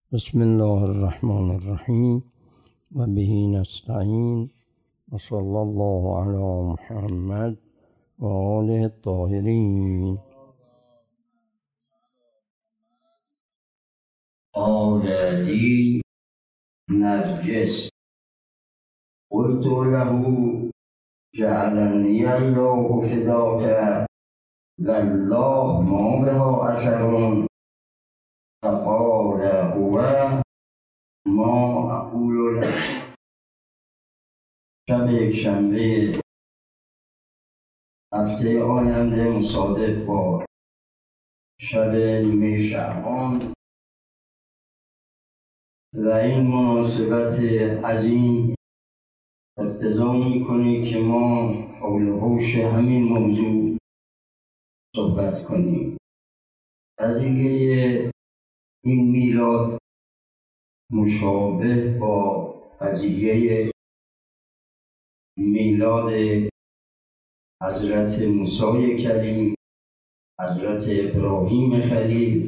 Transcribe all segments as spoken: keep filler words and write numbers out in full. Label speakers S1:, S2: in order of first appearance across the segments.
S1: بسم الله الرحمن الرحیم و به نستعین و صلی الله علی محمد و آله الطاهرین.
S2: قال لي نرجس قلت له جعلني الله فداك لله ما بها أثر فقال هو ما أقول لك. شب یکشنبه هفته آینده مصادف با شب نیمه شعبان و این مناسبت عظیم اقتضا می‌کنه که ما حول و حوش همین موضوع صحبت کنیم. قضیه این میلاد مشابه با قضیه میلاد حضرت موسی کلیم، حضرت ابراهیم خلیل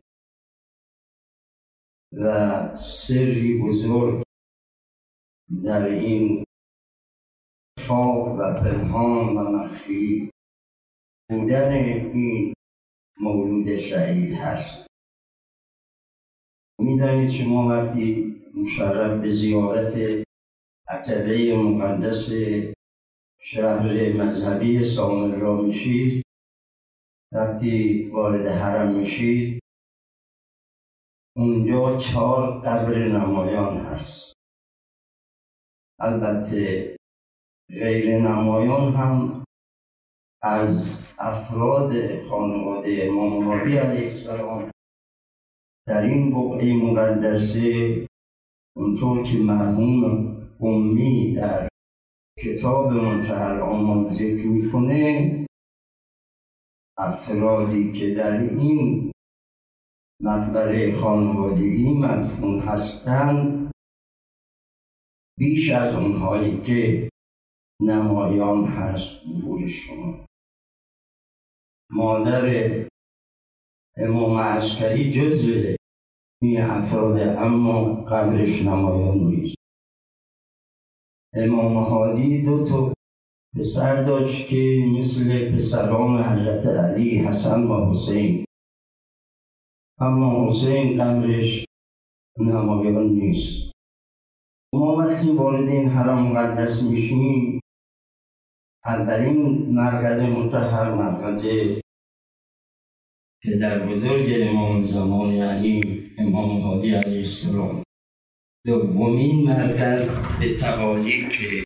S2: و سری بزرگ در این خفا و پنهان و مخفی بودن این مولود سعید هست. می‌دانید شما وقتی مشرف به زیارت عتبه مقدس شهر مذهبی سامرا میشید، وقتی وارد حرم میشید اونجا چهار قبر نمایان هست. البته غیر نمایان هم از افراد خانواده امام مهدی علیه السلام در این بقعه مقدسه، اونطور که مرحوم امی در کتاب منتهی الآمال ذکر میکنه، افرادی که در این مقبره خانوادگی مدفون هستند بیش از اونهایی که نمایان هست. بور شما مادر امام عسکری جزو این افراد اما قبرش نمایان نیست. امام هادی دو تا پسر داشت که مثل پسران حضرت علی، حسن و حسین، اما حسین قبرش نمایان نیست. ما وقتی وارد این حرم مقدس میشیم، اولین مرقد مطهر مرقد پدر بزرگ امام زمان یعنی امام هادی علیه السلام، دومین مرقد به توالی که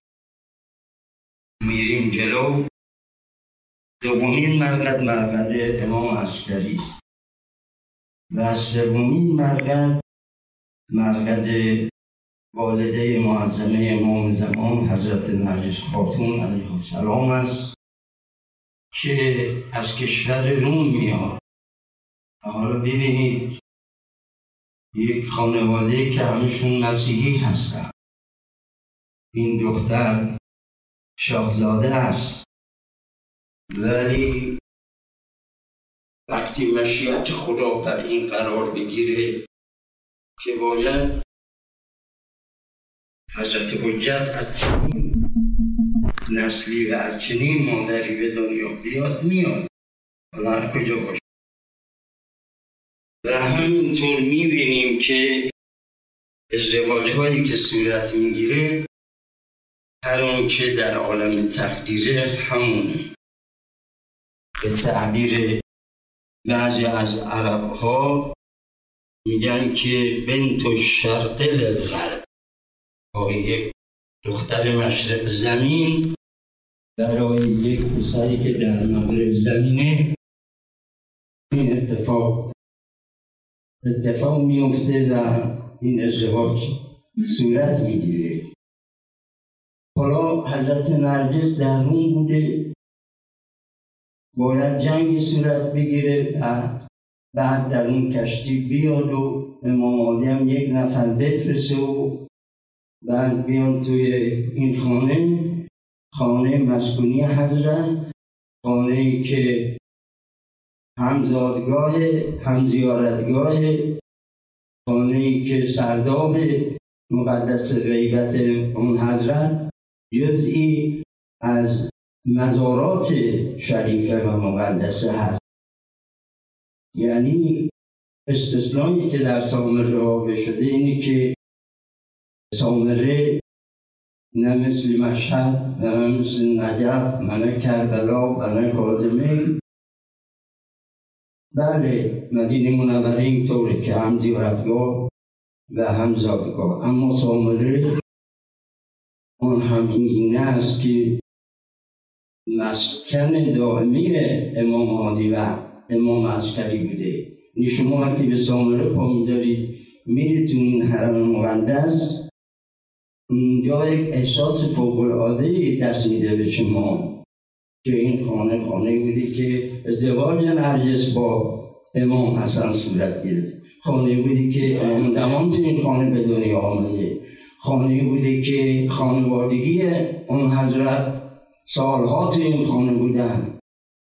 S2: میریم جلو، دومین مرقد مرقد امام عسکری است و سومین مرقد مرقد والده معظمه امام زمان حضرت نرجس خاتون علیه السلام است که از کشور روم میاد. حالا ببینید یک خانواده که همشون مسیحی هستن، این دختر شاهزاده است، ولی وقتی مشیت خدا بر این قرار بگیره که باید حضرت حجت از چنین نسلی و از چنین مادری به دنیا بیاد، میاد حالا هر کجا باشه. و همینطور میبینیم که ازدواج هایی که صورت میگیره هر اون که در عالم تقدیره همونه. به تعبیر بعضی از عرب ها میگن که بنت الشرق للغرب، یک دختر مشرق زمین برای یک پسری که در مغرب زمینه این اتفاق اتفاق میفته و این ازدواج صورت میگیره. حالا حضرت نرجس در روم بوده، باید جنگ صورت بگیره و بعد در اون کشتی بیاد و امام هادی هم یک نفر بفرسته و بعد بیان توی این خانه، خانه مسکونی حضرت، خانه ای که هم زادگاه هم زیارتگاه خانه‌ای که سرداب مقدس غیبت اون حضرت جزئی از مزارات شریفه و مقدسه هست. یعنی استثنایی که در سامره واقع شده اینه که سامره نه مثل مشهد و نه مثل نجف و نه کربلا و نه کاظمه. بله مدینه منوره اینطوره که هم زیارتگاه و هم زادگاه، اما سامره اون هم این گونه است که مسکن دائمی امام هادی و امام عسکری بوده. یعنی شما وقتی به سامره پا میذارید میرید تو این حرم مقدس، اونجا یک احساس فوق‌العاده دست میده به شما که این خانه خانه بوده که ازدواج نرگس با امام حسن صورت گرفت، خانه بودی که امام زمان تو این خانه به دنیا آمده، خانه بوده که خانوادگی اون حضرت سالها تو این خانه بودن.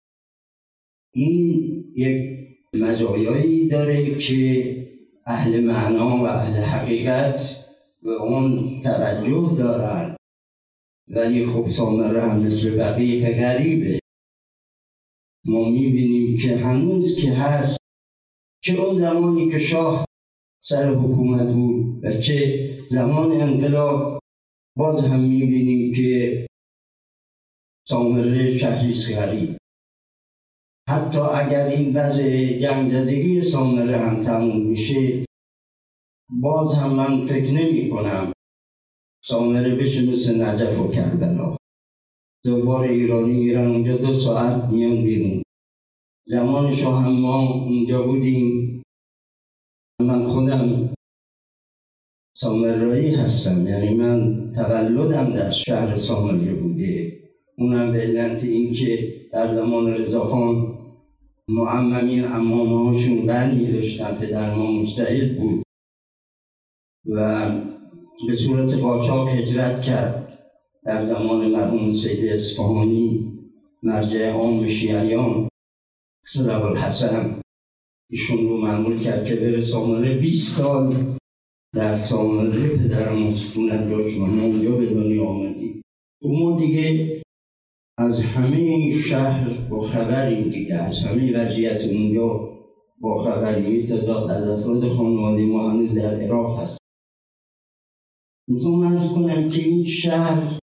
S2: این یک مزایایی داره که اهل معنا و اهل حقیقت به اون توجه دارن، ولی خب سامره هم مثل بقیه غریبه. ما میبینیم که هنوز که هست، چه اون زمانی که شاه سر حکومت بود و چه زمان انقلاب، باز هم میبینیم که سامره شهریست غریب. حتی اگر این وضع جنگ زدگی سامره هم تموم میشه، باز هم من فکر نمی کنم سامره بشه مثل نجف و کربلا. دوباره ایرانی میرن اونجا دو ساعت میان بیرون. زمان شاه هم ما اونجا بودیم. من خودم سامرایی هستم، یعنی من تولدم در شهر سامره بوده، اونم به علت این که در زمان رضاخان معممین عمامه هاشون بر می داشتن، پدر ما مجتهد بود و به صورت قاچاق هجرت کرد. در زمان مرحوم سید اصفهانی مرجع عام شیعیان صلوات الحسن ایشون رو معمول کرد که بره سامره. بیست سال در سامره پدرم سکونت داشت و ما اونجا به دنیا آمدیم. ما دیگه از همه این شهر با خبریم دیگه، از همه وضعیت اونجا با خبریم. تعداد از افراد خانواده ما هنوز در عراق هست. میخوام عرض کنم که این شهر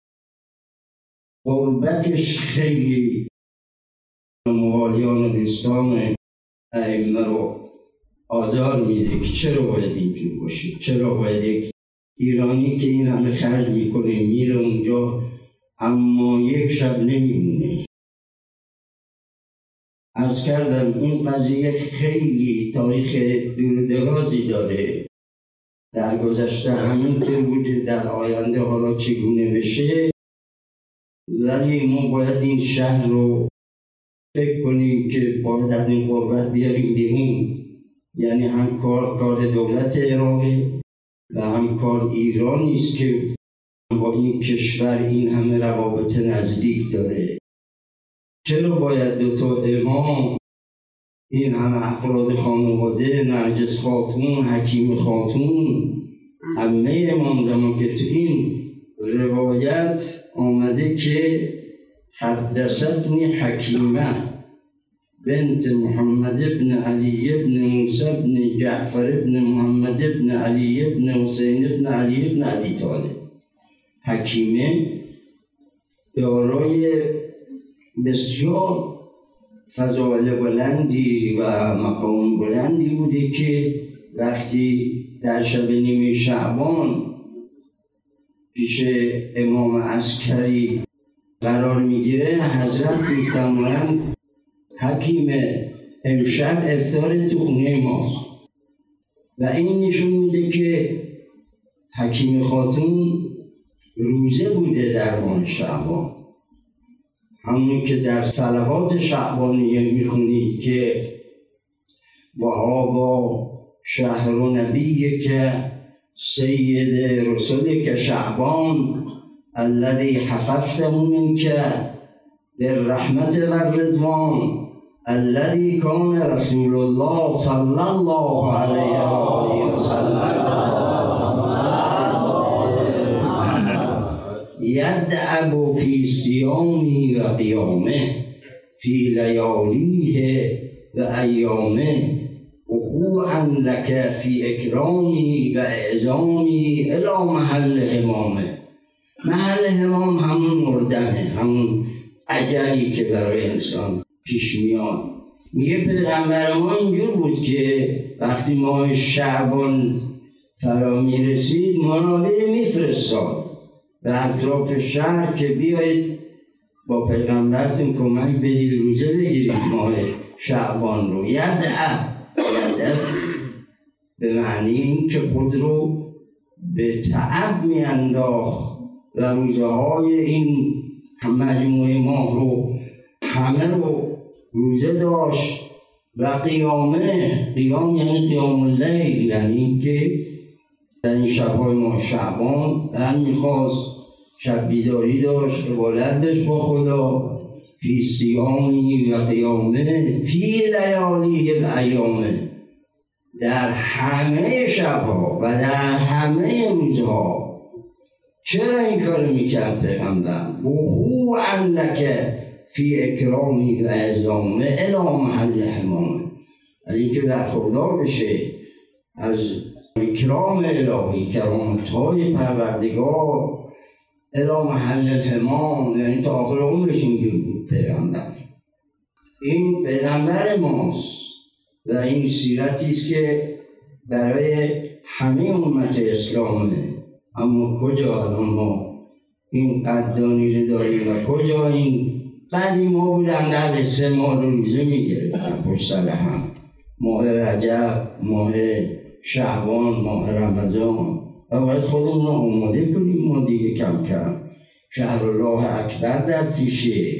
S2: غربتش خیلی موالیان و دوستان ائمه رو آزار میده که چرا باید اینجور باشه، چرا باید یک ایرانی که این همه خرج میکنه میره اونجا اما یک شب نمیمونه. عرض کردم این قضیه خیلی تاریخ دور درازی داره، در گذشته همینطور بوده، در آینده حالا چگونه بشه، ولی ما باید این شهر رو فکر کنیم که باید از این غربت بیاریم بیرون. یعنی هم کار کار دولت عراقه و هم کار ایرانی است که با این کشور این همه روابط نزدیک داره. چرا باید دو تا امام، این همه افراد خانواده، نرگس خاتون، حکیم خاتون، عمه امام زمان که تو این روایت آمده که حدثتنی حکیمه بنت محمد ابن علی ابن موسی ابن جعفر ابن محمد ابن علی ابن حسین ابن علی ابن ابی طالب. حکیمه دارای بسیار فضائل بلندی و مقام بلندی بوده که وقتی در شب نیمه شعبان پیش امام عسکری قرار میگیره، حضرت میفرمایند حکیمه امشب افطار تو خونه ماست، و این نشون میده که حکیم خاتون روزه بوده در ماه شعبان، همون که در صلوات شعبانیه میخونید که وهذا شهر نبی که سید رسول که شعبان الذي حفظته منك بالرحمت و الرضوان الذي كان رسول الله صلى الله عليه وسلم يدأب في صيامه وقيامه في لياليه وأيامه وخوعا لك في إكرامه وإعزامه إلى محل همامه. محل همام همون مردنه، همون اجلی که برای انسان پیش میاد. میگه پیغمبر ما اینجور بود که وقتی ماه شعبان فرا میرسید منادی میفرستاد به اطراف شهر که بیایید با پیغمبرتون کمک بدید روزه بگیرید ماه شعبان رو. یدعب یدعب به معنی این که خود رو به تعب میانداخت و روزه های این مجموعه ماه رو همه رو روزه داشت و قیامه، قیام یعنی قیام اللیل، یعنی این که در این شبهای ماه شعبان در میخواست شب بیداری داشت، عبادت داشت با خدا، فی صیامی و قیامه فی لیالی و ایامه، در همه شبها و در همه روزها. چرا این کار میکرد پیغمبر؟ وخوعا لک فی اکرامی و اعزامه الی محل همامه، از اینکه برخوردار بشه از اکرام الهی، کرامت‌های پروردگار، الی محل الهمام، یعنی تا آخر عمرش اینجور بود پیغمبر. این پیغمبر ماست و این سیرتی است که برای همه امت اسلامه. اما کجا الان ما این قدانی رو داریم و کجا این قدیما بودن در سه ماه روزه میگرفتن پشت سر هم، ماه رجب، ماه شعبان، ماه رمضان، و باید خودمون رو آماده کنیم. ما دیگه کم کم شهر الله اکبر در پیشه،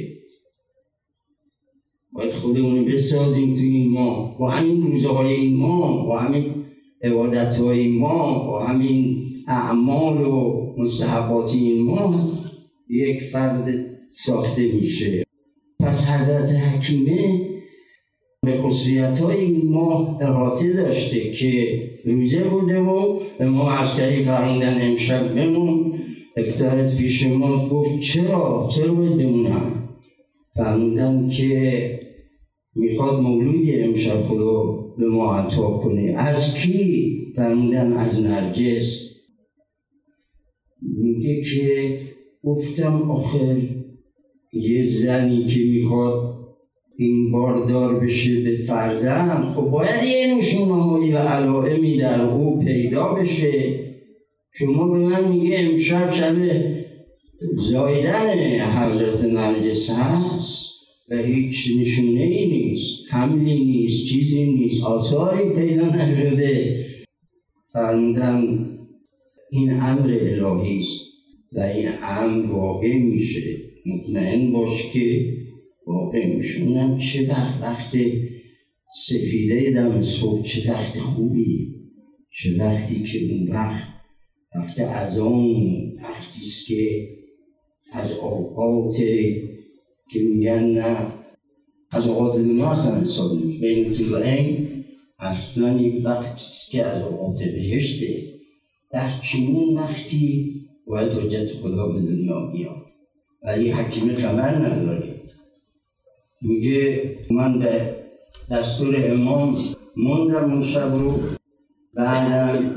S2: باید خودمون رو بسازیم تو این ماه، با همین روزه های این ماه، با همین عبادت های این ماه، با همین اعمال و مستحبات این ماه یک فرد ساخته میشه. پس حضرت حکیمه به خصوصیت های این ماه احاطه داشته که روزه بوده و به ما عسکری فرمودن امشب بمون، افطارت پیش ما. گفت چرا؟ چرا باید بمونم؟ فرمودن که میخواد مولودی امشب خدا به ما عطا کنه. از کی؟ فرمودن از نرگس. میگه که گفتم آخر یه زنی که میخواد این باردار بشه به فرزند، خب باید یه نشونه‌هایی و علائمی در او پیدا بشه. شما به من میگه امشب شب زایدن حضرت نرگس هست و هیچ نشونه ای نیست، حملی نیست، چیزی نیست، آثاری پیدا نشده. فرمودن این امر الهی است و این امر واقع میشه، مطمئن باش که واقع میشه. اونم چه وقت وقت سفیده دم صبح، چه وقت خوبی، چه وقتی که اون وقت وقت اذان، وقتی است که از اوقات که میگن نه از اوقات دنیا اصلا حساب نیست، بین طلوعین اصلا یک وقتی است که از اوقات بهشته. در چنین وقتی باید حجت خدا به دنیا بیاد، ولی حکیمه خبر نداره. میگه من به دستور امام موندم اون شب رو، بعدم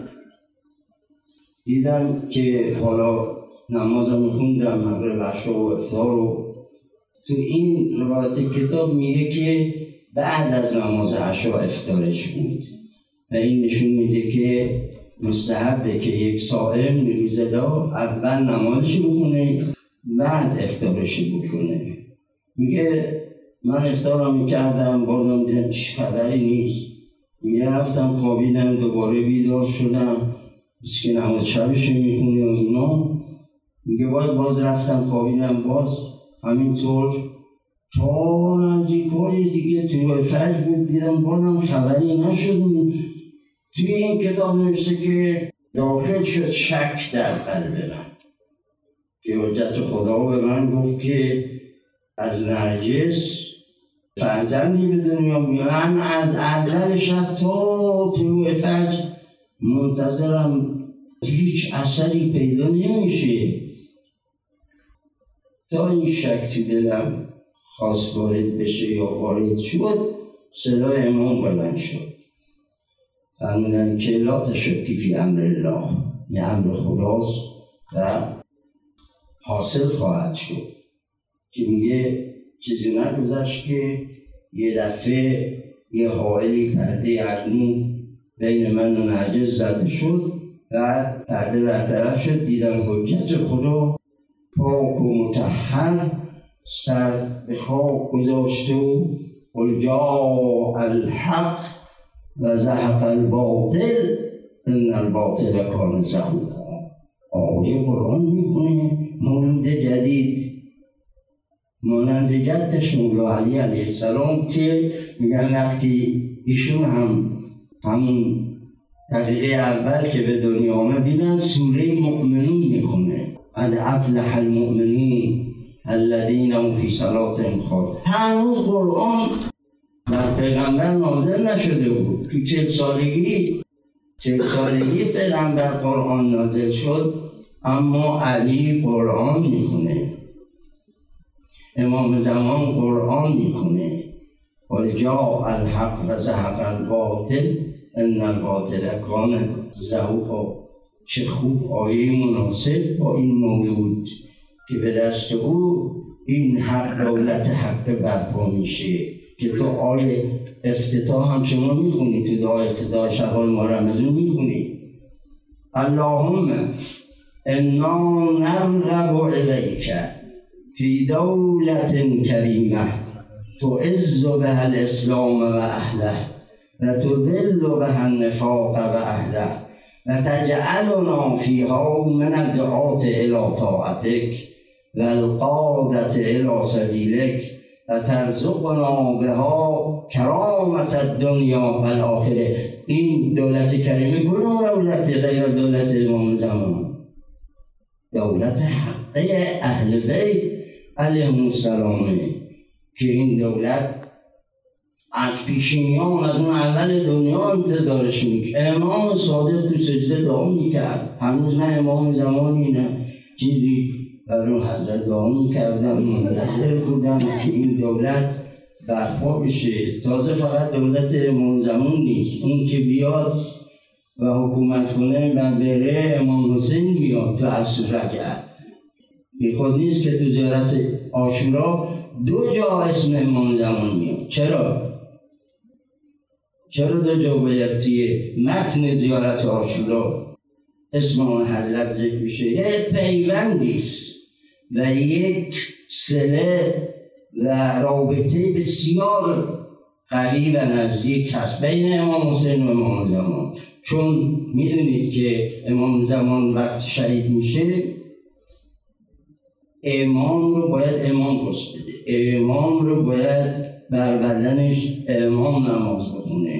S2: دیدم که حالا نمازم میخوندم، مغرب عشا و افطار رو. تو این روایت کتاب میگه که بعد از نماز عشا افطارش بود و این نشون میده که مستحبه که یک صائم روزه‌دار اول نمازش بخونه بعد افطارش بکنه. میگه من افطارم میکردم، بازم دیدم چی خبری نیست. میگه رفتم خوابیدم، دوباره بیدار شدم، بس که نماز شبش میخونه و اینا. میگه باز باز رفتم خوابیدم، باز همینطور تا نزدیکای دیگه توی فجر بود، دیدم بازم خبری نشد. توی این کتاب نوشته که داخل شد شک در قلب من که حجت خدا به من گفت که از نرگس فرزندی به دنیا میان، از اول شب تا طلوع فجر منتظرم، هیچ اثری پیدا نمیشه. تا این شک تو دلم خواست وارد بشه یا وارد شد، صدای امام بلند شد، فرمودن که لا تشکی فی امر الله، یه امر خداست و حاصل خواهد شد. که میگه چیزی نگذشت که یه دفعه یه حائلی پرده ارنو بین من و نرجس زده شد و پرده برطرف شد، دیدم حجت خدا پاک و مطهر سر به خاک گذاشته و قل جاء الحق و زهق الباطل ان الباطل کان زهوقا. آیه قرآن میخونه، مولود جدید مانند جدش مولا علی علیه السلام که میگن وقتی ایشون هم همون دقیقه اول که به دنیا آمد دیدن سوره مؤمنون میخونه، قد افلح المؤمنون الذین هم فی صلاتهم خاشعون. هنوز قرآن در پیغمبر نازل نشده بود. تو چهل سالگی چهل سالگی پیغمبر قرآن نازل شد، اما علی قرآن میخونه، امام زمان قرآن میخونه. قل جاء الحق و زهق الباطل ان الباطل کان زهوقا. چه خوب آیه مناسب با این موجود که به دست او این حق دولت حق برپا میشه. که تو آیه افتتاح هم شما میخونی، تو دعای افتتاح شبان ماه رمضان میخونی اللهم انا نرغب الیک فی دولت کریمه تعز بها الاسلام و اهله و تذل بها النفاق و اهله و تجعلنا فیها من الدعاة الی طاعتک و القادة الی سبیلک و ترزقنا بها کرامت الدنیا و الاخره. این دولت کریمه کدوم دولت غیر دولت امام زمان؟ دولت حقه اهل بیت علیهم السلام، که این دولت از پیشینیان از اون اول دنیا انتظارش میکرد. امام صادق تو سجده دعا میکرد، هنوز نه امام زمانی نه چیزی برای حضرت دعا میکردن، منتظر بودن که این دولت برپا بشه. تازه فقط دولت امام زمان نیست، اون که بیاد و حکومت کنه و بره امام حسین بیاد تو عصر رجعت. بی خود نیست که تو زیارت عاشورا دو جا اسم امام زمان میاد. چرا؟ چرا دو جا باید توی متن زیارت عاشورا اسم آن حضرت ذکر میشه؟ یه پیوندیست و یک صله و رابطه بسیار قوی و نزدیک هست بین امام حسین و امام زمان. چون میدونید که امام زمان وقت شهید میشه، امام رو باید امام گست بده، امام رو باید بر بدنش امام نماز بخونه.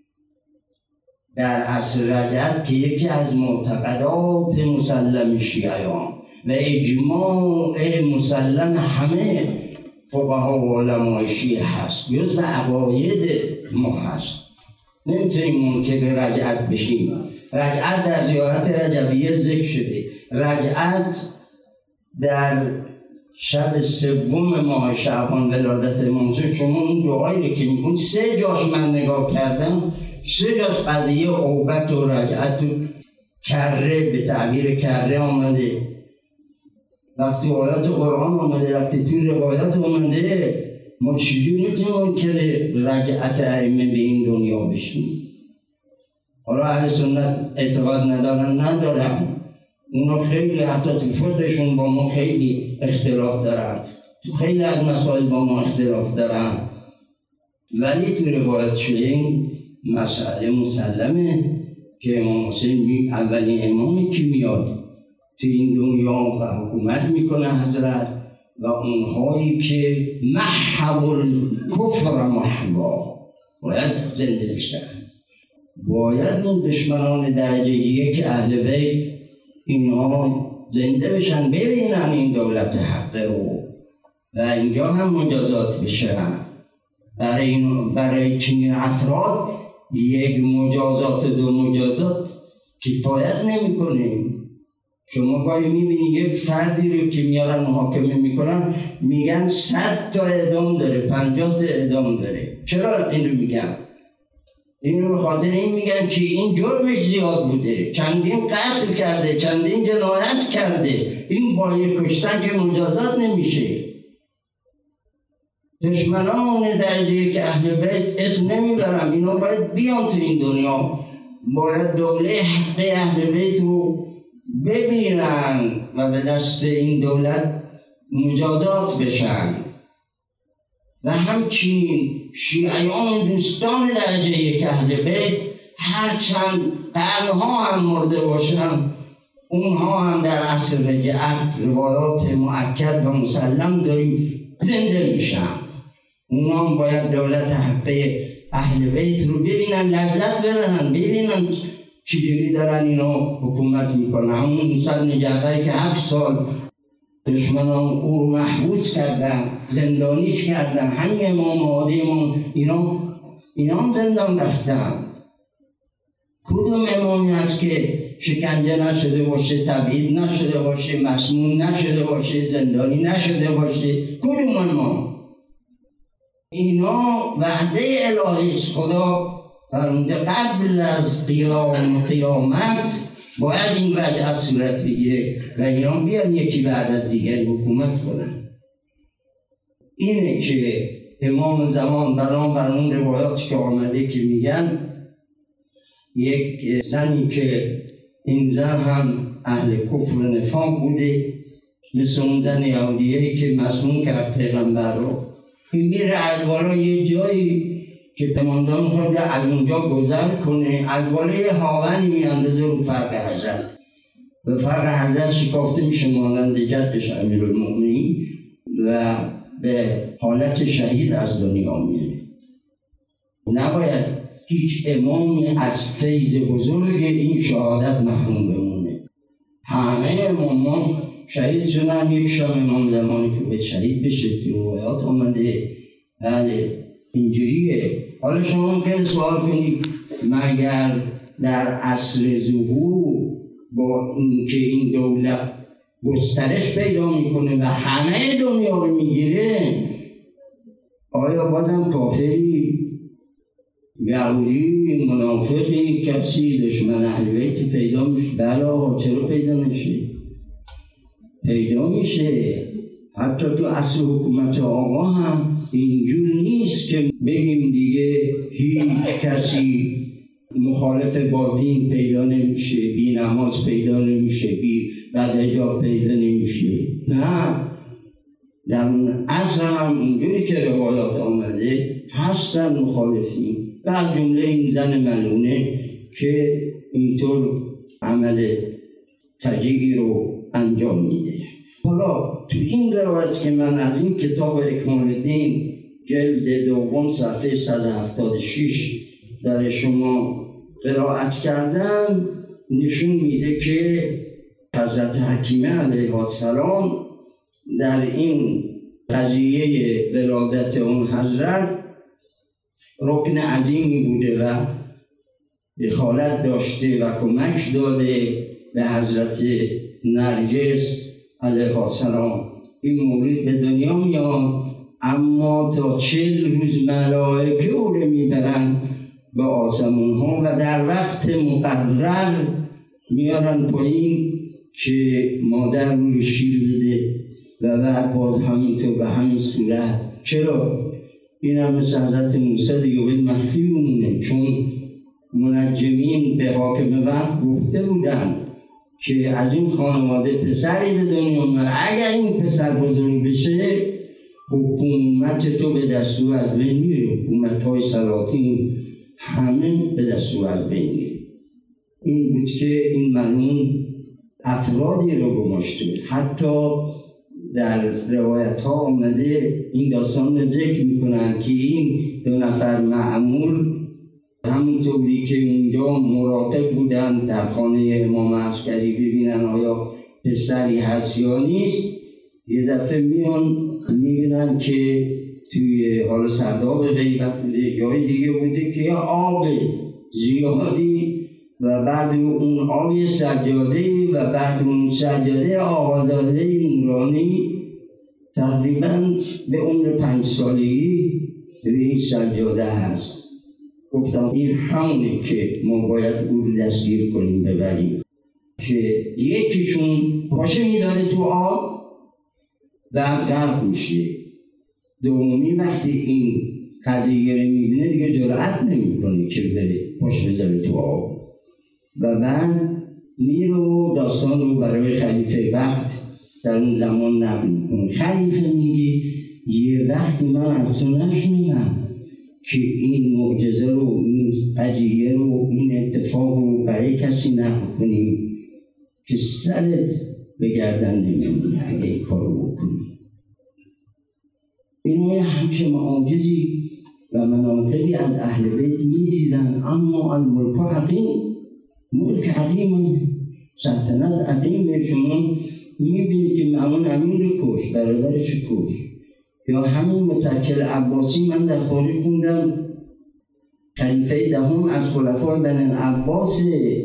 S2: در عصر رجعت که یکی از معتقدات مسلم شیعیان و اجماع مسلم همه فقها و علمای شیعه هست، جزو عقاید ما هست، نمیتونیم منکر رجعت بشیم. رجعت در زیارت رجبیه ذکر شده، رجعت در شب سوم ماه شعبان ولادت امام حسین. شما اون دعایی که میکنید سه جاش من نگاه کردم، سه جاش قضیه اوبت و رجعت و کره به تعبیر کره آمده، وقتی آیات قرآن آمده، وقتی توی روایات آمده. ما چجوری میتونیم که رجعت ائمه به این دنیا بشیم؟ حالا اهل سنت اعتقاد ندارن، ندارن، اونا خیلی حتی تو فقهشون با ما خیلی اختلاف دارن، تو خیلی از مسائل با ما اختلاف دارن، ولی تو روایت شده این مسئله مسلمه که امام حسین اولین امامی که میاد تو این دنیا و حکومت میکنه حضرت، و اونهایی که محو الکفر محوا باید زنده بشن، باید اون دشمنان درجه یک اهل بیت اینها زنده بشن، ببینن این دولت حق رو و اینجا هم مجازات بشن. برای این برای چنین افراد یک مجازات دو مجازات کفایت نمیکنه. شما گاهی میبینی یک فردی رو که میارن محاکمه میکنن میگن صد تا اعدام داره، پنجاه تا اعدام داره. چرا این رو میگن؟ این رو به خاطر این میگن که این جرمش زیاد بوده، چندین قتل کرده، چندین جنایت کرده، این با یک کشتن که مجازات نمیشه. دشمنان درجه که اهل بیت اسم نمیبرم، اینا باید بیان تو این دنیا، باید دوله حق اهل بیت رو ببینن و به دست این دولت مجازات بشن. و همچنین شیعیان دوستان درجه یک اهل بیت هرچند قرنها هم مرده باشن، اونها هم در عصر رجعت روایات مؤکد و مسلم داریم زنده میشن. اونا هم باید دولت حق اهل بیت رو ببینن، لذت ببرن، ببینن چجوری دارن اینا حکومت میکنن. همون موسی بن جعفری که هفت سال دشمنان او رو محبوس کردن، زندانیش کردن، همین امام عادی امام اینا اینا هم زندان رفتن. کدوم امامی هست که شکنجه نشده باشه، تبعید نشده باشه، مسموم نشده باشه، زندانی نشده باشه؟ کدوم امام؟ اینا وعده الهی است. خدا فرموده قبل از قیام قیامت باید این رجعت صورت بگیره و اینا بیان یکی بعد از دیگری حکومت کنن. اینه که امام زمان برام بر اون روایاتی که آمده که میگن یک زنی که این زن هم اهل کفر و نفاق بوده، مثل اون زن یهودیه‌ای که مسموم کرد پیغمبر رو، این میره ادوارا یه جایی که پیماندار میخواد از اونجا گذر کنه، ادواره یه هاونی میاندازه رو فرق حضرت و فرق حضرت شکافته میشه مانند جدش امیرالمؤمنین و به حالت شهید از دنیا میره. نباید هیچ امامی از فیض بزرگ این شهادت محروم بمونه. همه امامان شهید شدن، یک شب امام زمانی که به شهید بشه تو روایات آمده. بله اینجوریه. حالا شما ممکن سوال کنید مگر در عصر ظهور با اینکه این دولت گسترش پیدا میکنه و همه دنیا رو میگیره، آیا بازم کافری، یهودی، منافقی، کسی دشمن اهل بیت پیدا میشه؟ بله آقا، چرا پیدا میشه؟ پیدا میشه. حتی تو اصل حکومت آقا هم اینجور نیست که بگیم دیگه هیچ کسی مخالف با دین پیدا نمیشه، بی نماز پیدا نمیشه، بی بدحجاب پیدا نمیشه. نه، در اون اصل هم اینجوری که روایات آمده هستن مخالفین و از جمله این زن ملعونه که اینطور عمل فجیعی رو انجام میده. حالا تو این روایت که من از این کتاب اکمال الدین جلد دوم صفحه صد و هفتاد و شش در شما قرائت کردم، نشون میده که حضرت حکیمه علیه السلام در این قضیه ولادت اون حضرت رکن عظیمی بوده و دخالت داشته و کمک داده به حضرت نرجس علیه السلام. این مولود به دنیا میاد، اما تا چل روز ملائکه او رو میبرن به آسمون ها و در وقت مقرر میارن پایین که مادر روی شیر بده و بعد باز همینطور به همین صورت. چرا؟ این هم مثل حضرت موسی دیگه باید مخفی بمونه، چون منجمین به حاکم وقت گفته بودن که از این خانواده پسری به دنیا میاد، اگر این پسر بزرگ بشه حکومت تو به دستور از بین میره، حکومت های سلاطین همه به دستور از بین میره. این بود که این ملعون افرادی رو گماشته. حتی در روایت ها آمده این داستان رو ذکر میکنن که این دو نفر مأمور همونطوری که اونجا مراقب بودن در خانه امام عسکری ببینن آیا پسری هست یا نیست، یه دفعه میان میبینن که توی حال سرداب غیبت بوده، جای دیگه بوده که آب زیادی و بعد اون آب سجاده و بعد اون سجاده آقازاده نورانی تقریبا به عمر پنج سالگی روی این سجاده هست. گفتم این همونه که ما باید او رو دستگیر کنیم ببریم که یکیشون پاشه میداره تو آب بعد غرق میشه، دومی وقتی این قضیه رو میبینه دیگه جرأت نمیکنه که بره پاشه بذاره تو آب و بعد میره و داستان رو برای خلیفه وقت در اون زمان نقل میکنه. خلیفه میگه یه وقتی من از تو نشنیدم که این معجزه رو، این قضیه رو، این اتفاق رو برای کسی نقل کنیم که سرت به گردن نمیمونه اگه این کار رو بکنی. اینها همچه معاجزی و مناقبی از اهل بیت میدیدن، اما الملک عقیم، ملک عقیم، سلطنت عقیم. شما میبینید که مأمون امین رو کش، برادرش رو کش، یا همین متوکل عباسی. من در خارج خوندم خلیفه دهم از خلفای بنی عباس،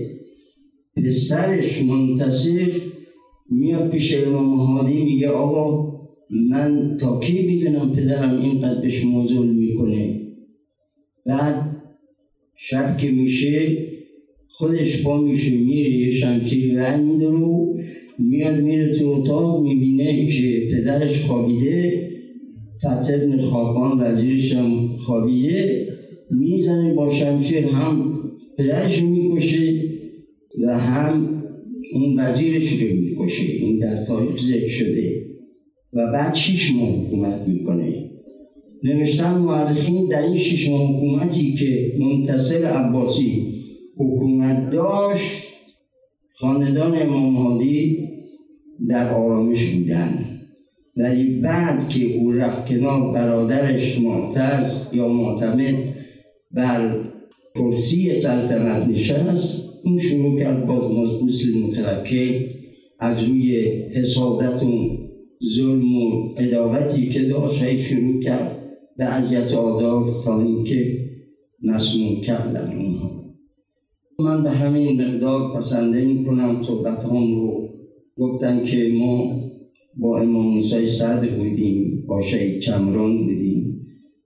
S2: پسرش منتصر میاد پیش امام هادی میگه آقا من تا کی ببینم پدرم اینقدر به شما ظلم میکنه. بعد شب که میشه خودش پا میشه میره یه شمشیر رنگ میداره و میاد میره تو اتاق، میبینه که پدرش خوابیده، فتح ابن خاقان وزیرش هم خوابیده، میزنه با شمشیر، هم پدرش رو میکشه و هم اون وزیرش رو میکشه. این در تاریخ ذکر شده و بعد شیش ماه حکومت میکنه. نوشتن مورخین در این شیش ماه حکومتی که منتصر عباسی حکومت داشت، خاندان امام هادی در آرامش بودن، ولی بعد که او رفت کنار، برادرش معتز یا معتمد بر کرسی سلطنت نشست، اون شروع کرد باز مثل متوکل از روی حسادت و ظلم و عداوتی که داشت شروع کرد به اذیت آزاد تا اینکه مسموم کردن اونها. من به همین مقدار پسنده میکنم صحبت‌هام رو. گفتن که ما با امام موسی صدر بودیم، با شهید چمران بودیم.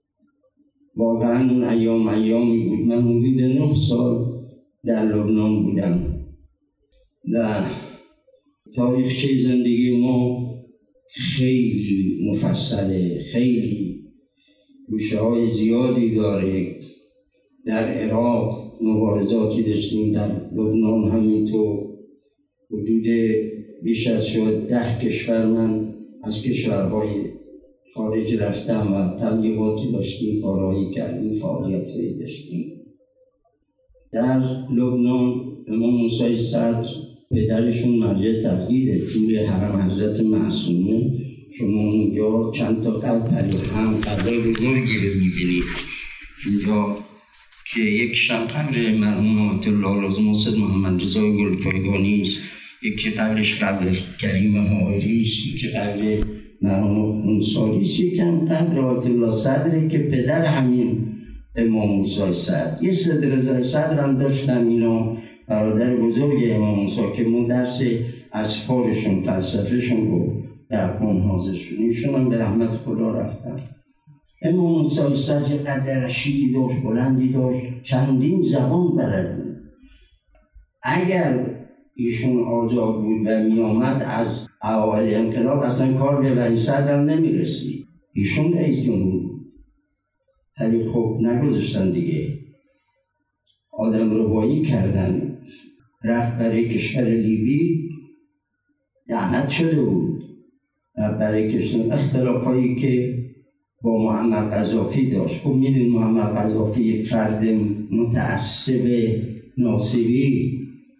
S2: واقعا اون ایام ایامی بود. من حدود نه سال در لبنان بودم و تاریخچه زندگی ما خیلی مفصله، خیلی گوشه های زیادی داره. در عراق مبارزاتی داشتیم، در لبنان همینطور. حدود بیش از شد ده کشور من از کشورهای خارج رفتم و تبلیغاتی داشتیم، کارهایی کردیم، فعالیت‌هایی داشتیم. در لبنان امام موسی صدر پدرشون مرجع تقلید طول حرم حضرت معصومه. شما اونجا چند تا قبر هم قبر بزرگی رو می‌بینید اینجا که یک شب قبر مرحوم آیت الله لازم حسین محمد رضا گلپایگانی است، یکی قبرش قبر کریم حائری است، یکی قبر مرحوم خونساری است، یکی هم قبر آیت الله صدره که پدر همین امام موسی صدر. یه صدر رضا صدر هم داشتن، اینا برادر بزرگ امام موسی که ما درس اصفارشون، فلسفهشون رو در قوم حاضر شدیم. ایشون هم به رحمت خدا رفتن. امام موسی صدر یه قدر رشیدی داشت، بلندی داشت، چندین زبان بلد بود. اگر ایشون آزاد بود و می آمد از اوایل انقلاب اصلا کار به رئیس صدر نمی رسید. ایشون رئیس جمهور بود، ولی خب نگذاشتن دیگه، آدم ربایی کردن. رفت برای کشور لیبی، لعنت شده بود. رفت برای کشور اختلافایی که با محمد قذافی داشت. خب میدونید محمد قذافی یک فرد متعصب ناصری،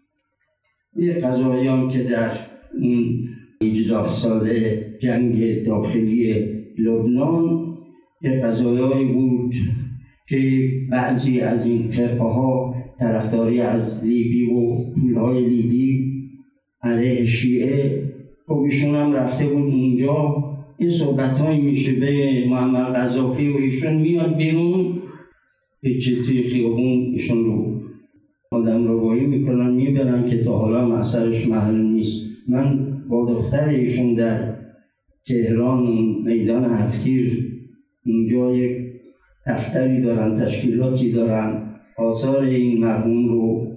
S2: یه قضایی هم که در اون هجده ساله جنگ داخلی لبنان یه قضایایی بود که بعضی از این فرقه ها طرفداری از لیبی و پولهای لیبی علیه شیعه، خب ایشون هم رفته بود اونجا این صحبت هایی میشه به محمد قذافی و ایشون میاد بیرون پیچه توی خیابون ایشون رو آدم رو بایی میکنن میبرن که تا حالا محصرش معلوم نیست. من با دختر ایشون در تهران میدان هفتیر اونجا یک دفتری دارن، تشکیلاتی دارن، آثار این مرحوم رو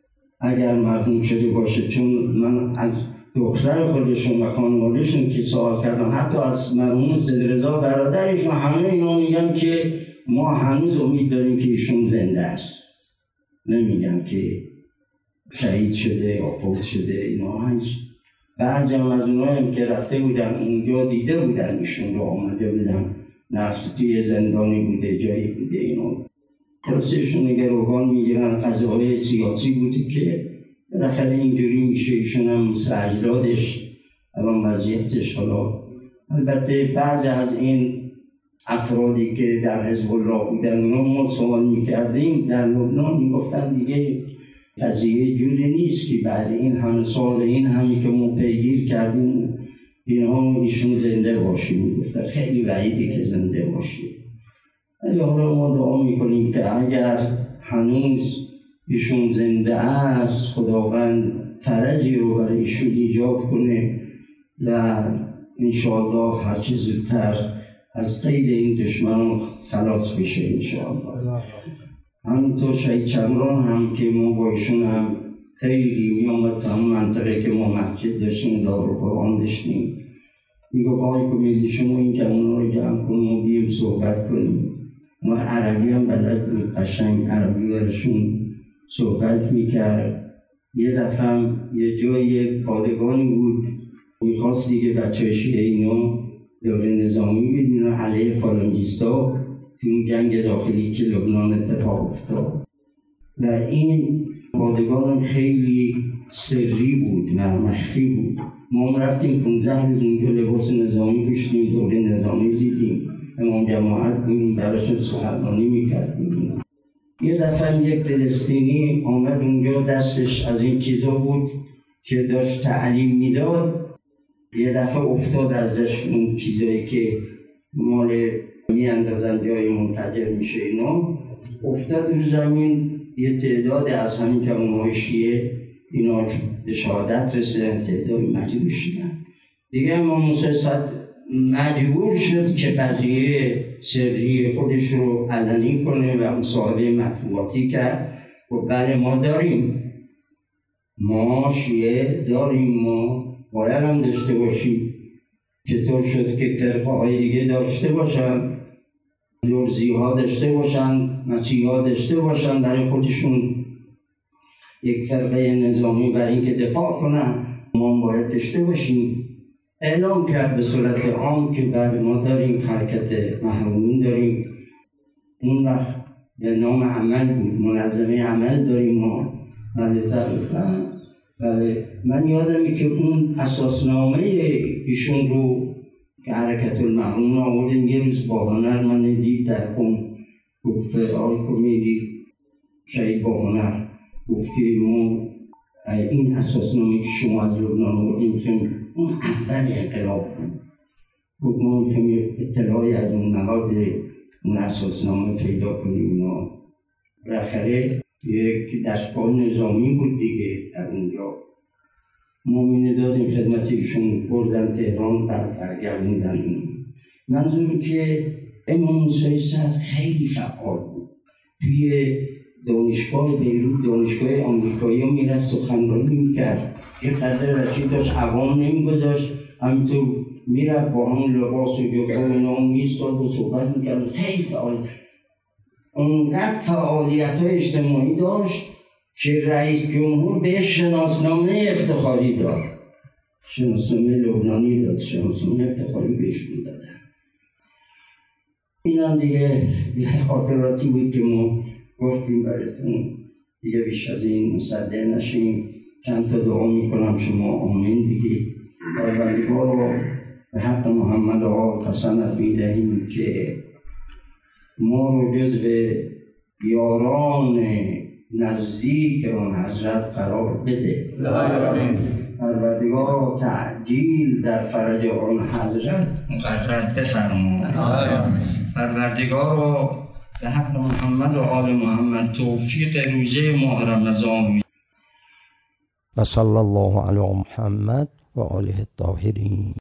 S2: اگر مرحوم شده باشه، چون من از دختر خودشون و خانوادهشون که سوال کردم، حتی از مرحوم سید رضا برادرشون، همه اینا میگن که ما هنوز امید داریم که ایشون زنده است، نمیگن که شهید شده یا فوت شده. اینا هنچ بعضی هم از اونها هم که رفته بودن اونجا دیده بودن ایشون رو، آمده بودن نفت توی زندانی بوده، جایی بوده. اینا کلاسیشون گروگان میگیرن، قضاهای سیاسی بوده که بالاخره اینجوری میشه. ایشون هم مثل اجدادش الان وضعیتش حالا. البته بعضی از این افرادی که در حزب الله بودن اونا ما سوال میکردیم در لبنان، میگفتن دیگه قضیه جوری نیست که بعد این همه سال این همی که ما پیگیر کردیم اینها ایشون زنده باشه. میگفتن خیلی بعیده که زنده باشه. ولی حالا ما دعا میکنیم که اگر هنوز ایشون زنده است، خداوند فرجی رو برای ایشون ایجاد کنه و انشاءالله هرچی زودتر از قید این دشمنان خلاص بشه انشاءالله. همینطور شهید چمران هم که ما با ایشون هم خیلی می آمد تا همون منطقه که ما مسجد داشتیم، دارالقرآن داشتیم، میگفت آقای کمیلی شما این جوان‌ها رو جمع کنیم و بیم صحبت کنیم. ما عربی هم بلد بود، قشنگ عربی برشون صحبت میکرد. یه دفعه هم یه جای پادگانی بود، میخواست دیگه بچه شیعه اینا دوره نظامی بدونن علیه فالنجیستا تو اون جنگ داخلی که لبنان اتفاق افتاد. و این پادگان هم خیلی سری بود، نه مخفی بود. ما رفتیم پونزده روز اونجا لباس نظامی پوشیدیم، دوره نظامی دیدیم، امام جماعت بودیم، براشون سخنرانی میکردیم. یه دفعه یک فلسطینی آمد اونجا، دستش از این چیزا بود که داشت تعلیم میداد، یه دفعه افتاد ازش اون چیزایی که مال می اندازن جای منفجر میشه اینا، افتاد رو زمین. یه تعداد از همین جوان‌های شیعه اینا به شهادت رسیدن، تعداد مجبور شدن دیگه. امام موسی صد مجبور شد که قضیه سری خودش رو علنی کنه و مصاحبه مطبوعاتی کرد. و بله ما داریم، ما شیعه داریم، ما باید هم داشته باشیم. چطور شد که فرقه های دیگه داشته باشن، درزی ها داشته باشن، مسیحی ها داشته باشن برای خودشون یک فرقه نظامی برای اینکه دفاع کنن، ما باید داشته باشیم. اعلام کرد به صورت عام که بله ما داریم، حرکت محرومین داریم. اون وقت به نام عمل بود، منظمه عمل داریم ما. بله طبعا بله من یادمی که اون اساسنامه ایشون رو که حرکت المحرومین آوردیم، یه روز با هنر من دید در قم، گفت آقای کمیلی شهید با هنر گفت که ما این اساسنامه که شما از لبنان آوردیم که اون اول انقلاب بود، گفت ما میخوایم اطلاعی از اون نهاد اون اساسنامه پیدا کنیم. اینا بالاخره یک دستگاه نظامی بود دیگه در اونجا. ما می دادیم خدمت ایشون، بردن تهران، بعد برگردوندن. منظوری که امام موسی صدر خیلی فعال بود. توی دانشگاه بیروت، دانشگاه آمریکایی ها میرفت سخنرانی میکرد، یه قدر رشید داشت، عوام نمیگذاشت، همینطور میرفت با همون لباس و جبه و اینا میستاد و صحبت میکرد. خیلی فعال، اونقدر فعالیت های اجتماعی داشت که رئیس جمهور بهش شناسنامه افتخاری داد، شناسنامه لبنانی داد، شناسنامه افتخاری بهش دادن. این هم دیگه خاطراتی بود که ما گفتیم براتون، دیگه بیش از این مصدق نشیم. چند تا دعا میکنم شما آمین بگید. پروردگار رو به حق محمد آقا قسمت میدهیم که ما رو جزو یاران نزدیک آن حضرت قرار بده پروردگار تعجیل در فرج آن حضرت مقرر بفرما. پروردگار رو به حق محمد و آل محمد توفیق روزه ماه رمضان
S1: و صلی الله علی محمد و آله الطاهرین.